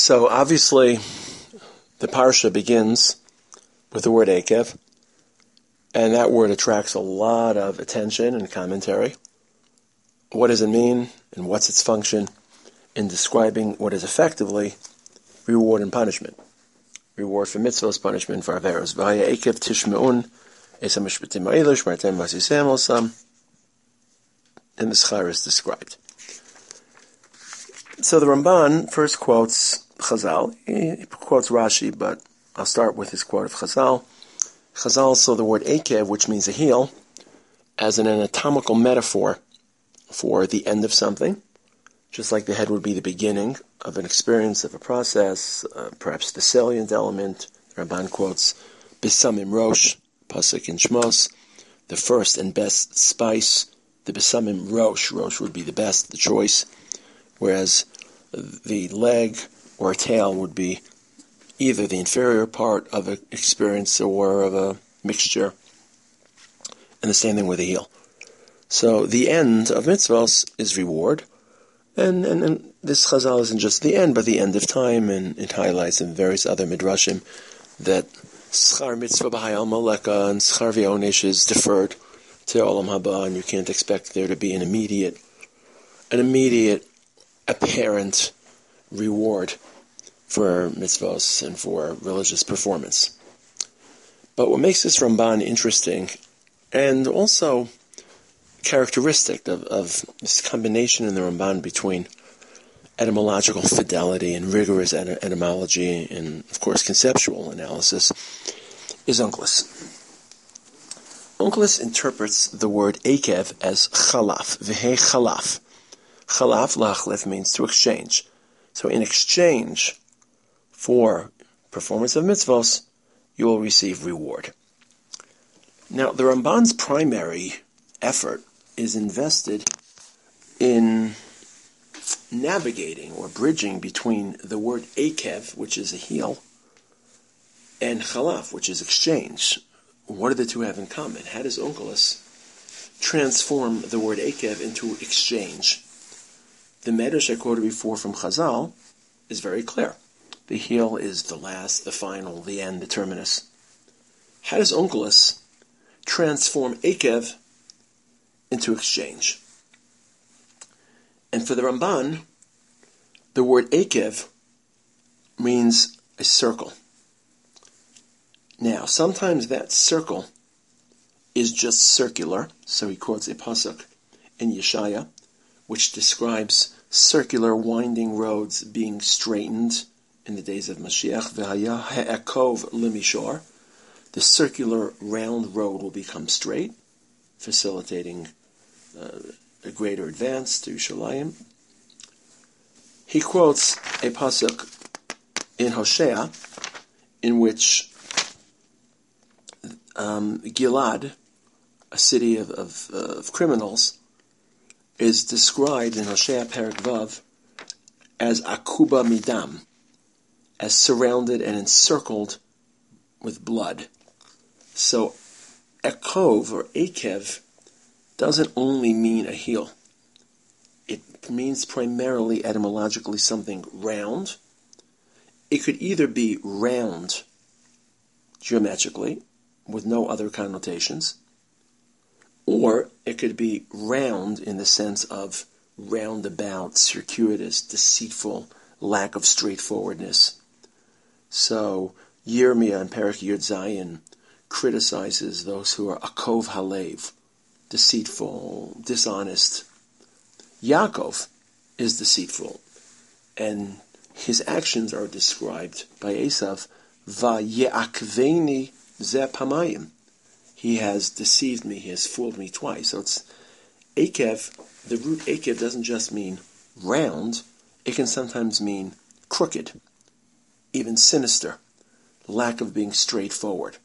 So obviously, the parsha begins with the word Akev, and that word attracts a lot of attention and commentary. What does it mean, and what's its function in describing what is effectively reward and punishment? Reward for mitzvahs, punishment for averos. V'haya Akev tishme'un esam mishpatim ha'elish martem vasisem osam, and the schar is described. So the Ramban first quotes Chazal. He quotes Rashi, but I'll start with his quote of Chazal. Chazal saw the word Akev, which means a heel, as an anatomical metaphor for the end of something, just like the head would be the beginning of an experience, of a process, perhaps the salient element. The Ramban quotes Bisamim Rosh, Pasuk in Shmos, the first and best spice, the Bisamim Rosh. Rosh would be the best, the choice, whereas the leg or tail would be either the inferior part of an experience or of a mixture, and the same thing with the heel. So the end of mitzvahs is reward, and this chazal isn't just the end, but the end of time, and it highlights in various other midrashim that schar mitzvah b'hayal maleka and schar v'onesh is deferred to olam haba, and you can't expect there to be an immediate apparent reward for mitzvahs and for religious performance. But what makes this Ramban interesting, and also characteristic of this combination in the Ramban between etymological fidelity and rigorous etymology and, of course, conceptual analysis, is Onkelos. Onkelos interprets the word Akev as chalaf, v'hei chalaf. Chalaf, lachlef, means to exchange. So in exchange for performance of mitzvahs, you will receive reward. Now, the Ramban's primary effort is invested in navigating or bridging between the word Akev, which is a heel, and Chalaf, which is exchange. What do the two have in common? How does Onkelos transform the word Akev into exchange? The medrash I quoted before from Chazal is very clear. The heel is the last, the final, the end, the terminus. How does Onkelos transform Akev into exchange? And for the Ramban, the word Akev means a circle. Now, sometimes that circle is just circular, so he quotes a pasuk in Yeshaya, which describes circular winding roads being straightened in the days of Mashiach. V'haya ha'akov lemishor. The circular round road will become straight, facilitating a greater advance to Yerushalayim. He quotes a pasuk in Hosea in which Gilad, a city of criminals, is described in Hosea Perek Vav as akuba midam, as surrounded and encircled with blood. So Akov or Akev doesn't only mean a heel. It means primarily etymologically something round. It could either be round geometrically with no other connotations, or it could be round in the sense of roundabout, circuitous, deceitful, lack of straightforwardness. So Yirmiyah in Perek Yud Zayin criticizes those who are akov halev, deceitful, dishonest. Yaakov is deceitful, and his actions are described by Esav, Va'ye'akveni ze pamayim. He has deceived me, he has fooled me twice. So it's Akev, the root Akev doesn't just mean round, it can sometimes mean crooked, even sinister, lack of being straightforward.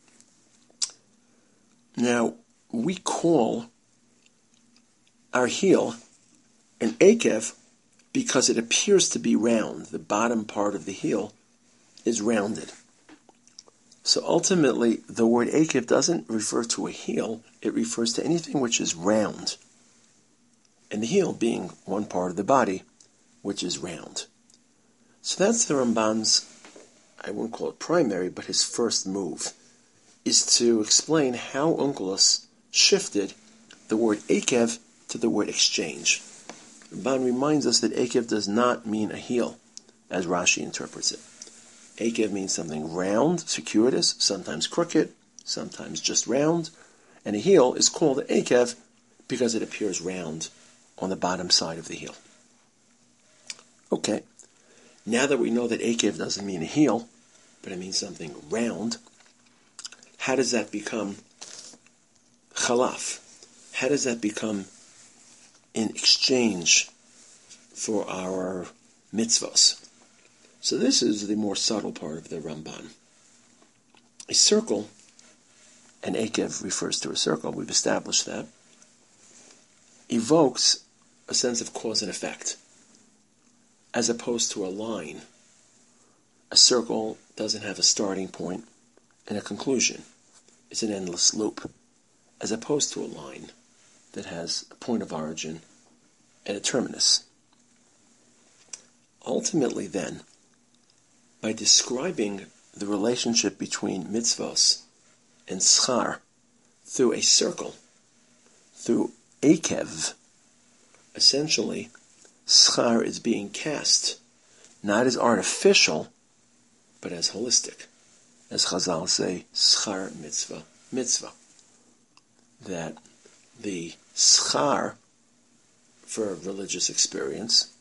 Now, we call our heel an Akev because it appears to be round. The bottom part of the heel is rounded. So ultimately, the word Akev doesn't refer to a heel, it refers to anything which is round. And the heel being one part of the body which is round. So that's the Ramban's, I wouldn't call it primary, but his first move, is to explain how Onkelos shifted the word Akev to the word exchange. Ramban reminds us that Akev does not mean a heel, as Rashi interprets it. Akev means something round, circuitous, sometimes crooked, sometimes just round, and a heel is called an Akev because it appears round on the bottom side of the heel. Okay, now that we know that Akev doesn't mean a heel, but it means something round, how does that become chalaf? How does that become in exchange for our mitzvahs? So this is the more subtle part of the Ramban. A circle, and Akev refers to a circle, we've established that, evokes a sense of cause and effect, as opposed to a line. A circle doesn't have a starting point and a conclusion. It's an endless loop, as opposed to a line that has a point of origin and a terminus. Ultimately, then, by describing the relationship between mitzvos and schar through a circle, through Akev, essentially, schar is being cast, not as artificial, but as holistic. As Chazal say, schar mitzvah, mitzvah. That the schar for religious experience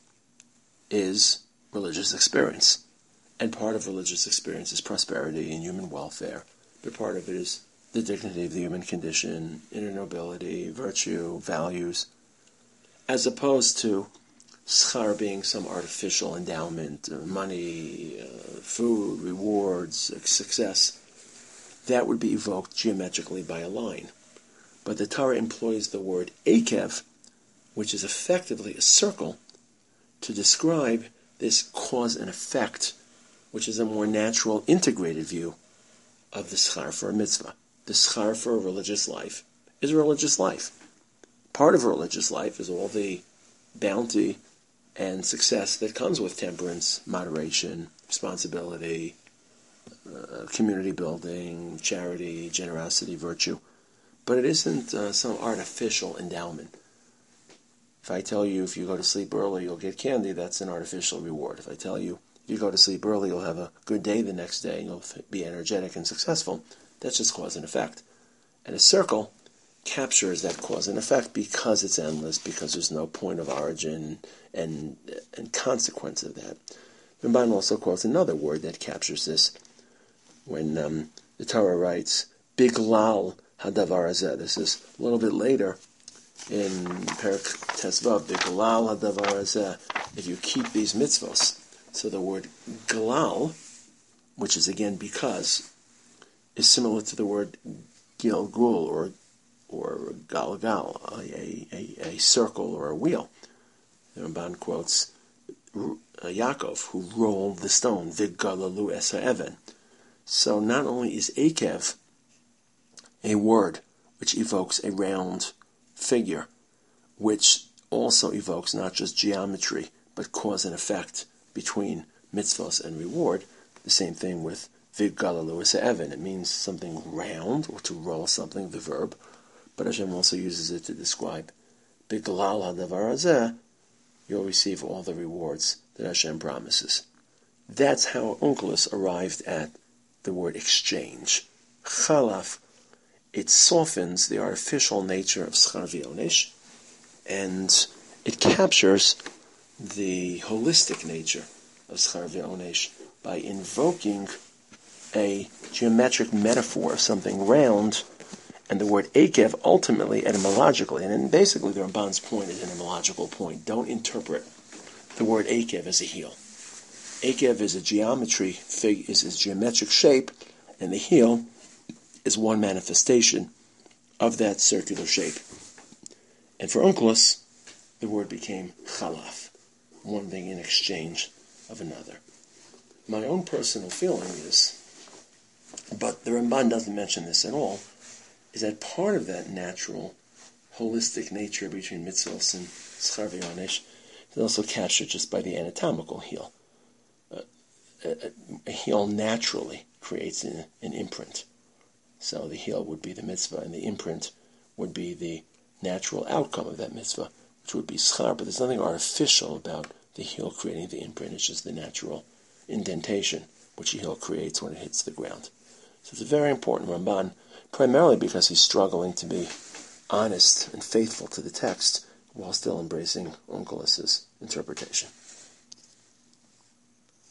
is religious experience. And part of religious experience is prosperity and human welfare. But part of it is the dignity of the human condition, inner nobility, virtue, values, as opposed to schar being some artificial endowment, money, food, rewards, success. That would be evoked geometrically by a line. But the Torah employs the word Akev, which is effectively a circle, to describe this cause and effect, which is a more natural, integrated view of the schar for a mitzvah. The schar for a religious life is a religious life. Part of a religious life is all the bounty and success that comes with temperance, moderation, responsibility, community building, charity, generosity, virtue. But it isn't some artificial endowment. If I tell you if you go to sleep early you'll get candy, that's an artificial reward. If I tell you if you go to sleep early you'll have a good day the next day and you'll be energetic and successful, that's just cause and effect. And a circle captures that cause and effect because it's endless, because there's no point of origin and consequence of that. Ramban also quotes another word that captures this when the Torah writes, Biglal hadavar hazeh. This is a little bit later in Perek Tesvav, Biglal hadavar hazeh, if you keep these mitzvos. So the word glal, which is again because, is similar to the word gilgul or galgal, a circle or a wheel. The Ramban quotes Yaakov, who rolled the stone, Vigalalu es ha'even. So not only is Akev a word which evokes a round figure, which also evokes not just geometry, but cause and effect between mitzvahs and reward, the same thing with Vigalalu es ha'even. It means something round, or to roll something, the verb, but Hashem also uses it to describe Biglal hadavar hazeh, you'll receive all the rewards that Hashem promises. That's how Onkelos arrived at the word exchange. Chalaf, it softens the artificial nature of schar v'onesh, and it captures the holistic nature of schar v'onesh by invoking a geometric metaphor of something round. And the word Akev, ultimately, etymologically, and basically the Ramban's point is an etymological point. Don't interpret the word Akev as a heel. Akev is a geometry, is a geometric shape, and the heel is one manifestation of that circular shape. And for Onkelos, the word became chalaf, one thing in exchange of another. My own personal feeling is, but the Ramban doesn't mention this at all, is that part of that natural, holistic nature between mitzvos and schar v'onesh is also captured just by the anatomical heel. a heel naturally creates an imprint. So the heel would be the mitzvah, and the imprint would be the natural outcome of that mitzvah, which would be schar. But there's nothing artificial about the heel creating the imprint. It's just the natural indentation which the heel creates when it hits the ground. So it's a very important Ramban, primarily because he's struggling to be honest and faithful to the text while still embracing Onkelos' interpretation.